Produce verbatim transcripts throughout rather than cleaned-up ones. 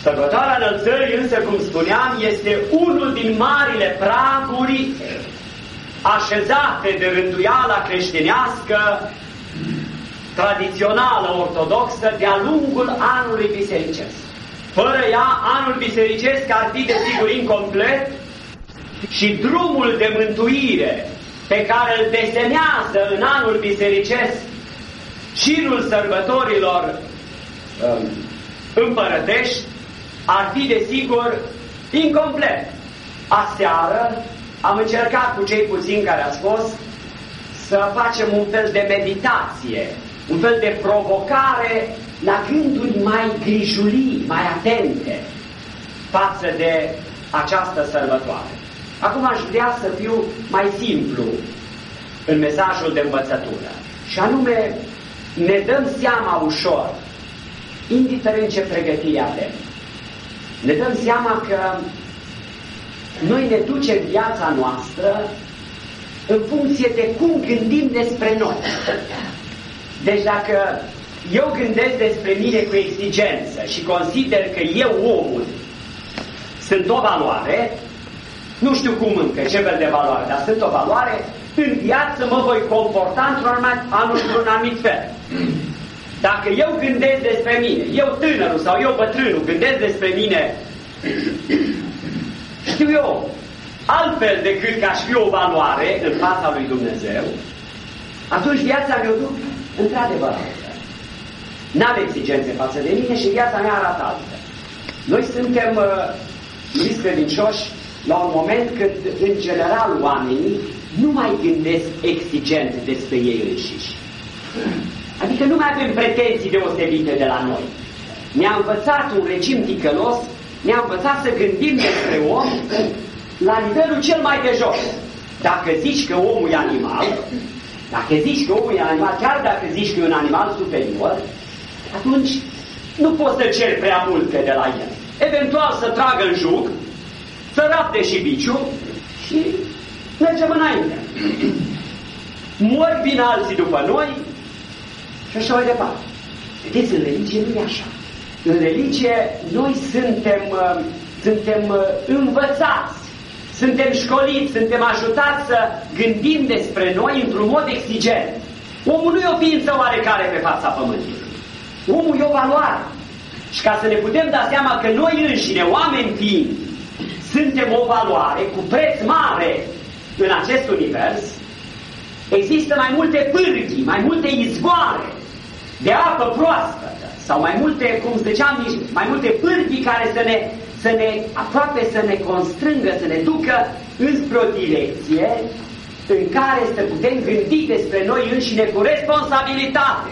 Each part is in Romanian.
Sărbătoarea Înălțării, însă, cum spuneam, este unul din marile praguri așezate de rânduiala creștinească, tradițională, ortodoxă, de-a lungul anului bisericesc. Fără ea, anul bisericesc ar fi, desigur, incomplet și drumul de mântuire pe care îl desenează în anul bisericesc șirul sărbătorilor um, împărătești ar fi, desigur, incomplet. Aseară am încercat cu cei puțini care ați fost să facem un fel de meditație, un fel de provocare la gânduri mai grijulii, mai atente față de această sărbătoare. Acum aș vrea să fiu mai simplu în mesajul de învățătură. Și anume, ne dăm seama ușor, indiferent ce pregătire avem, ne dăm seama că noi ne ducem viața noastră în funcție de cum gândim despre noi. Deci dacă eu gândesc despre mine cu exigență și consider că eu, omul, sunt o valoare, nu știu cum încă, ce fel de valoare, dar sunt o valoare, în viață mă voi comporta într-un anumit, într-un anumit fel. Dacă eu gândesc despre mine, eu tânărul sau eu bătrânul gândesc despre mine, știu eu, altfel decât că aș fi o valoare în fața lui Dumnezeu, atunci viața mea o duc într-adevăr. N-am exigențe față de mine și viața mea arată altfel. Noi suntem uh, credincioși la un moment când, în general, oamenii nu mai gândesc exigent despre ei înșiși. Adică nu mai avem pretenții deosebite de la noi. Ne-a învățat un regim ticălos, ne-a învățat să gândim despre om la nivelul cel mai de jos. Dacă zici că omul e animal, dacă zici că omul e animal, chiar dacă zici că e un animal superior, atunci nu poți să ceri prea multe de la el. Eventual să tragă în juc, să rapte și biciul și mergem înainte. Mori, vin alții după noi și așa mai departe. Vedeți, în religie nu e așa. În religie noi suntem, uh, suntem uh, învățați, suntem școliți, suntem ajutați să gândim despre noi într-un mod exigent. Omul nu e o ființă oarecare pe fața pământului. Omul e o valoare. Și ca să ne putem da seama că noi înșine, oameni fiind, suntem o valoare cu preț mare în acest univers, există mai multe pârghii, mai multe izvoare de apă proaspătă sau mai multe, cum ziceam, mai multe pârghii care să ne, să ne aproape să ne constrângă, să ne ducă înspre o direcție în care să putem gândi despre noi înșine cu responsabilitate,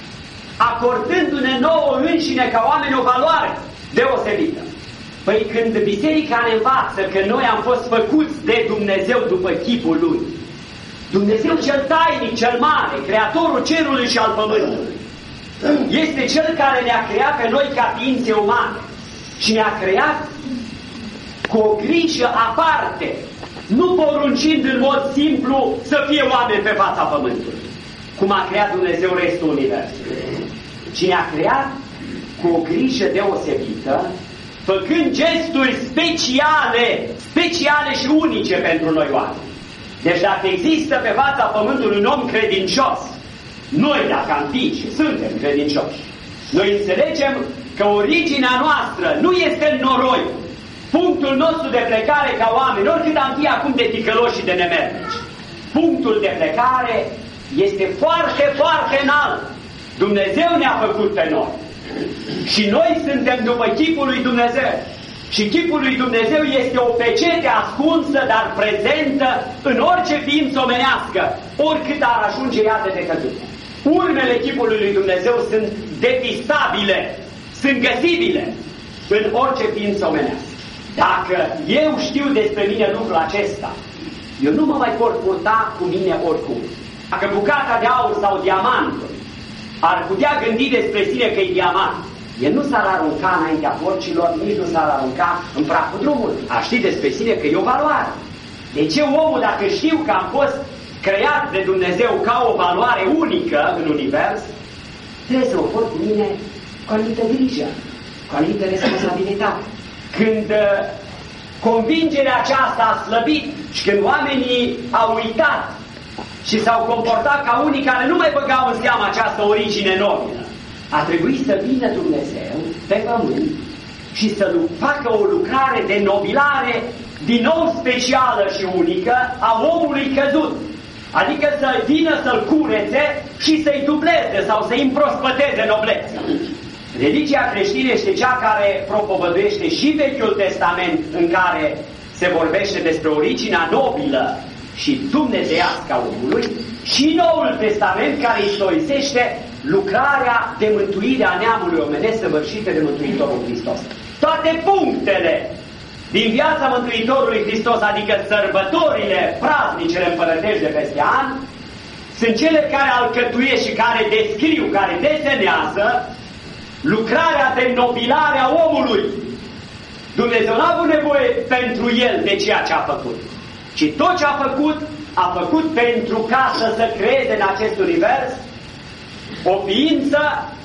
acordându-ne nouă înșine ca oameni o valoare deosebită. Păi când biserica ne învață că noi am fost făcuți de Dumnezeu după chipul Lui, Dumnezeu cel tainic, cel mare, Creatorul cerului și al pământului, este Cel care ne-a creat pe noi ca ființe umane și ne-a creat cu o grijă aparte, nu poruncind în mod simplu să fie oameni pe fața pământului, cum a creat Dumnezeu restul universului, ci ne-a creat cu o grijă deosebită, făcând gesturi speciale, speciale și unice pentru noi oameni. Deci dacă există pe fața pământului un om credincios, noi dacă am fi și suntem credincioși, noi înțelegem că originea noastră nu este în noroi. Punctul nostru de plecare ca oameni, oricât am fi acum de ticăloși și de nemernici, punctul de plecare este foarte, foarte înalt. Dumnezeu ne-a făcut pe noi. Și noi suntem după chipul lui Dumnezeu. Și chipul lui Dumnezeu este o pecete ascunsă, dar prezentă în orice ființă omenească, oricât ar ajunge ea de decăzută. Urmele chipului lui Dumnezeu sunt depistabile, sunt găsibile în orice ființă omenească. Dacă eu știu despre mine lucrul acesta, eu nu mă mai pot purta cu mine oricum. Dacă bucata de aur sau diamantul ar putea gândi despre sine că e diamant, el nu s-ar arunca înaintea porcilor, nici nu s-ar arunca în praful drumului. Ar ști despre sine că e o valoare. De ce omul, dacă știu că am fost creat de Dumnezeu ca o valoare unică în univers, trebuie să o port cu mine cu anumită grijă. cu anumită responsabilitate. Când convingerea aceasta a slăbit și când oamenii au uitat și s-au comportat ca unii care nu mai băgau în seamă această origine nobilă, a trebuit să vină Dumnezeu pe pământ și să facă o lucrare de nobilare din nou specială și unică a omului căzut. Adică să vină să-l curețe și să-i dubleze sau să-i împrospăteze noblețea. Religia creștină este cea care propovăduiește și Vechiul Testament, în care se vorbește despre originea nobilă și dumnezeiască a omului, și Noul Testament, care istorisește lucrarea de mântuire a neamului omenesc săvârșită de Mântuitorul Hristos. Toate punctele din viața Mântuitorului Hristos, adică sărbătorile, praznicele împărătești de peste an, sunt cele care alcătuiesc și care descriu, care desenează lucrarea de nobilare a omului. Dumnezeu n-a avut nevoie pentru el de ceea ce a făcut, ci tot ce a făcut, a făcut pentru ca să se creeze în acest univers o ființă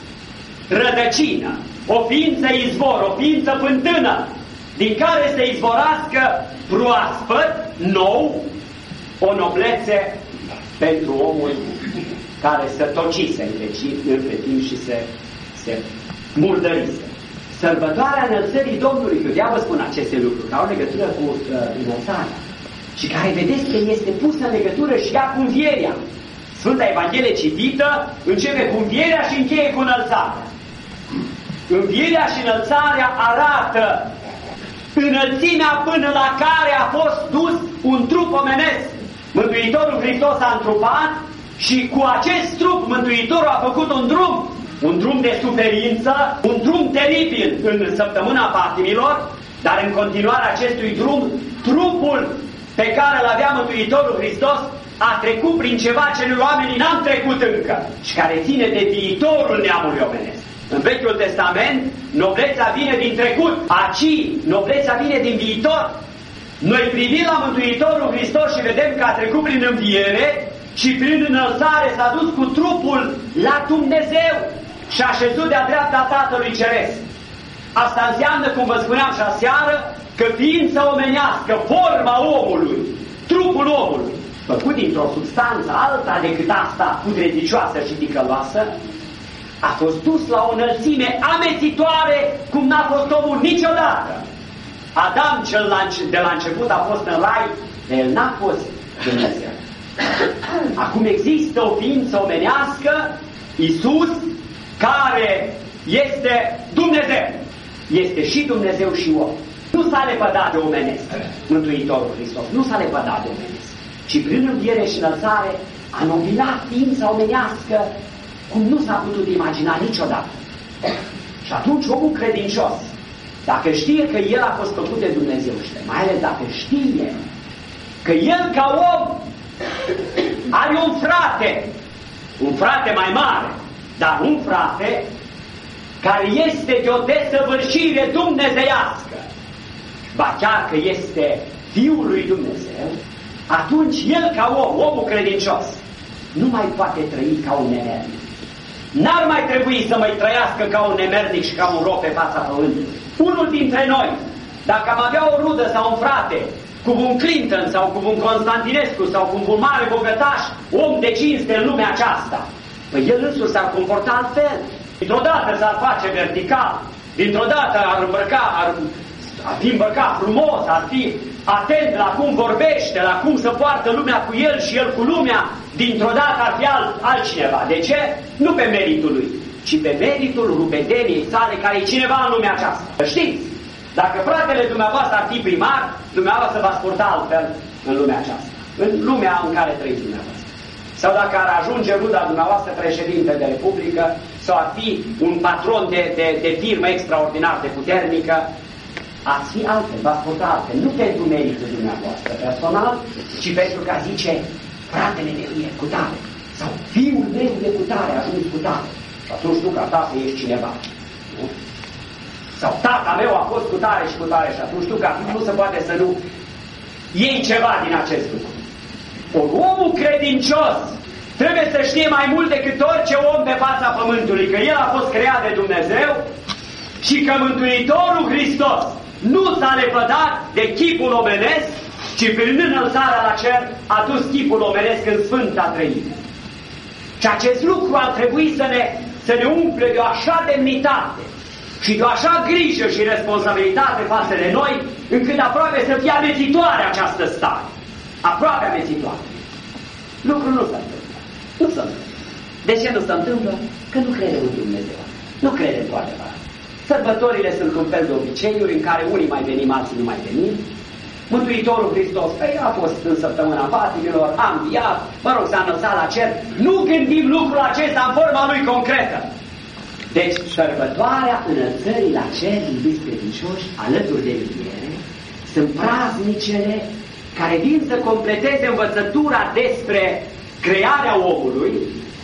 rădăcină, o ființă izvor, o ființă fântână, din care să izvorască proaspăt, nou, o noblețe pentru omul care se tocise între timp și se, se murdărise. Sărbătoarea înălțării Domnului, că deja vă spun aceste lucruri, că au legătură cu uh, înălțarea și care vedeți că este pusă în legătură și ea cu învierea. Sfânta Evanghelie citită începe cu învierea și încheie cu înălțarea. Învierea și înălțarea arată înălțimea până la care a fost dus un trup omenesc. Mântuitorul Hristos a întrupat și cu acest trup Mântuitorul a făcut un drum, un drum de suferință, un drum teribil în săptămâna patimilor, dar în continuarea acestui drum, trupul pe care îl avea Mântuitorul Hristos a trecut prin ceva ce noi oamenii n-am trecut încă și care ține de viitorul neamului omenesc. În Vechiul Testament, noblețea vine din trecut, aci noblețea vine din viitor. Noi privim la Mântuitorul Hristos și vedem că a trecut prin înviere și prin înălțare s-a dus cu trupul la Dumnezeu și a șezut de-a dreapta Tatălui Ceresc. Asta înseamnă, cum vă spuneam și aseară, că ființa omenească, forma omului, trupul omului, făcut dintr-o substanță alta decât asta putredicioasă și ticăloasă, a fost dus la o înălțime amețitoare cum n-a fost omul niciodată. Adam cel de la început a fost în rai, dar el n-a fost Dumnezeu. Acum există o ființă omenească, Iisus, care este Dumnezeu. Este și Dumnezeu și om. Nu s-a lepădat de omenesc Mântuitorul Hristos, nu s-a lepădat de omenesc, ci prin înviere și înălțare a nobilat ființa omenească cum nu s-a putut imagina niciodată. Și atunci omul credincios, dacă știe că el a fost făcut de Dumnezeu și mai ales dacă știe că el ca om are un frate, un frate mai mare, dar un frate care este de o desăvârșire dumnezeiască, ba chiar că este Fiul lui Dumnezeu, atunci el ca om, omul credincios, nu mai poate trăi ca un nemernic. N-ar mai trebui să mai trăiască ca un nemernic și ca un rob pe fața pământului. Unul dintre noi, dacă am avea o rudă sau un frate, cu un Clinton sau cu un Constantinescu sau cu un mare bogătaș, om de cinste în lumea aceasta, păi el însuși s-ar comporta altfel. Dintr-o dată s-ar face vertical, dintr-o dată ar îmbrăca, ar, ar fi îmbrăcat frumos, ar fi atent la cum vorbește, la cum se poartă lumea cu el și el cu lumea, dintr-o dată ar fi alt, altcineva. De ce? Nu pe meritul lui, ci pe meritul rupedeniei sale, care e cineva în lumea aceasta. Știți, dacă fratele dumneavoastră ar fi primar, dumneavoastră va purta altfel în lumea aceasta, în lumea în care trăiți dumneavoastră. Sau dacă ar ajunge ruda dumneavoastră președinte de Republică, sau ar fi un patron de, de, de firmă extraordinar de puternică, ați fi altfel, v-ați purta altfel, nu pentru meritul dumneavoastră personal, ci pentru că zice fratele meu e cu tare, sau fiul meu e cu tare, a ajuns cu tare. Și atunci nu ca ta să ești cineva. Nu? Sau tata meu a fost cu tare și cu tare și atunci tu ca nu se poate să nu iei ceva din acest lucru. Ori omul credincios trebuie să știe mai mult decât orice om pe fața pământului că el a fost creat de Dumnezeu și că Mântuitorul Hristos nu s-a lepădat de chipul omenesc, ci prin înălțarea la cer a dus chipul omenesc în Sfânta Treime. Și acest lucru ar trebui să ne, să ne umple de o așa demnitate și de o așa grijă și responsabilitate față de noi, încât aproape să fie amețitoare această stare. Aproape amețitoare. Lucrul nu se întâmplă. Nu se întâmplă. De ce nu se întâmplă? Că nu credem în Dumnezeu. Nu credem cu adevărat. Sărbătorile sunt un fel de obiceiuri în care unii mai venim, alții nu mai venim. Mântuitorul Hristos, păi, a fost în săptămâna patimilor, a înviat, mă rog, s-a înălțat la cer. Nu gândim lucrul acesta în forma lui concretă. Deci, sărbătoarea înălțării la cer, iubiți credincioși, alături de înviere, sunt praznicele care vin să completeze învățătura despre crearea omului,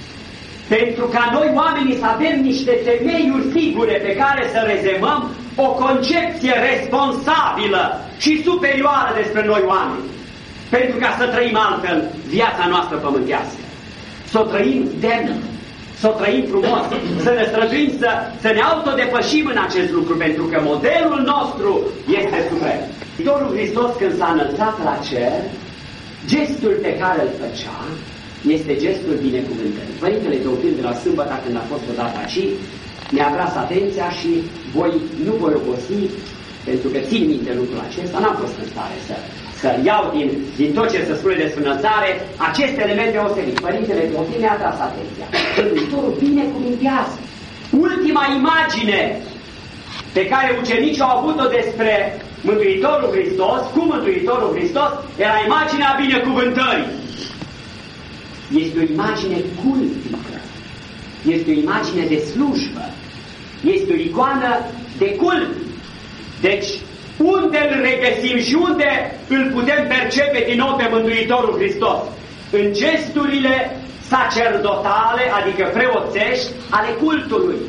pentru ca noi oamenii să avem niște temeiuri sigure pe care să rezemăm o concepție responsabilă și superioară despre noi oameni, pentru ca să trăim altfel viața noastră pământească. Să o trăim demn, să o trăim frumos, să ne străduim să, să ne autodepășim în acest lucru, pentru că modelul nostru este suprem. Mântuitorul Hristos, când s-a înălțat la cer, gestul pe care îl făcea este gestul binecuvântării. Părintele Teofil de la Sâmbătă, când a fost odată aici, mi-a atras atenția și voi, nu voi obosi, pentru că țin minte lucrul acesta, n-am fost în stare să, să iau din, din tot ce se spune despre înălțare acest element deosebit. Părintele Teofil mi-a atras atenția. Mântuitorul binecuvintează. Ultima imagine pe care ucenicii au avut-o despre Mântuitorul Hristos, cu Mântuitorul Hristos, era imaginea binecuvântării. Este o imagine cultică, este o imagine de slujbă, este o icoană de cult. Deci, unde îl regăsim și unde îl putem percepe din nou pe Mântuitorul Hristos? În gesturile sacerdotale, adică preoțești, ale cultului.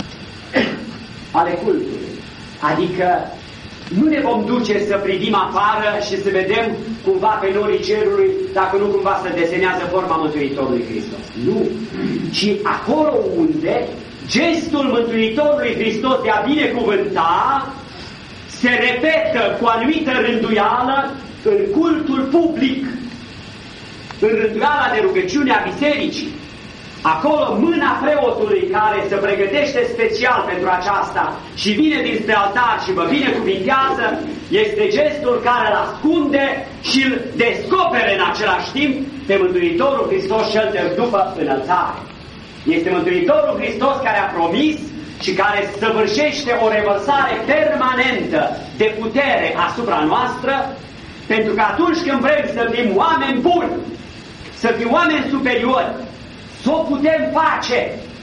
Ale cultului. Adică nu ne vom duce să privim afară și să vedem cumva pe norii cerului, dacă nu cumva se desenează forma Mântuitorului Hristos. Nu, ci acolo unde gestul Mântuitorului Hristos de a binecuvânta se repetă cu anumită rânduială în cultul public, în rânduiala de rugăciune a bisericii. Acolo mâna preotului care se pregătește special pentru aceasta și vine dinspre altar și vă binecuvintează, este gestul care îl ascunde și îl descopere în același timp pe Mântuitorul Hristos cel de după înălțare. Este Mântuitorul Hristos care a promis și care săvârșește o revărsare permanentă de putere asupra noastră, pentru că atunci când vrem să fim oameni buni, să fim oameni superiori, să o putem face,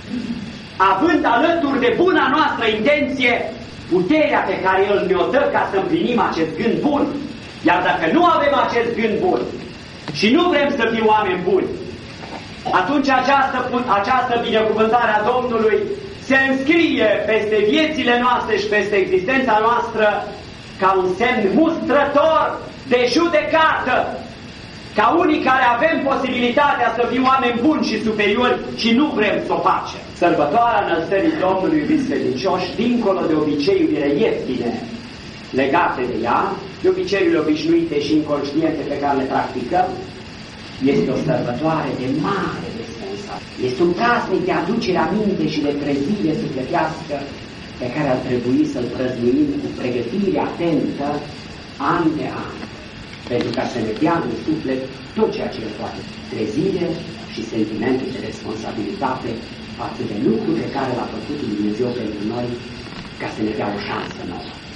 având alături de buna noastră intenție puterea pe care El ne-o dă ca să împlinim acest gând bun. Iar dacă nu avem acest gând bun și nu vrem să fim oameni buni, atunci această, această binecuvântare a Domnului se înscrie peste viețile noastre și peste existența noastră ca un semn mustrător de judecată, ca unii care avem posibilitatea să fim oameni buni și superiori și nu vrem să o facem. Sărbătoarea înălțării Domnului, iubiți credincioși, dincolo de obiceiurile ieftine legate de ea, de obiceiurile obișnuite și inconștiente pe care le practicăm, este o sărbătoare de mare responsabilitate. Este un praznic de aducere aminte și de trezire sufletească pe care ar trebui să-l prăznuim cu pregătire atentă, an de an, pentru ca să ne dea în suflet tot ceea ce le poate. Trezire și sentimentul de responsabilitate față de lucrul pe care l-a făcut Dumnezeu pentru noi, ca să ne dea o șansă nouă.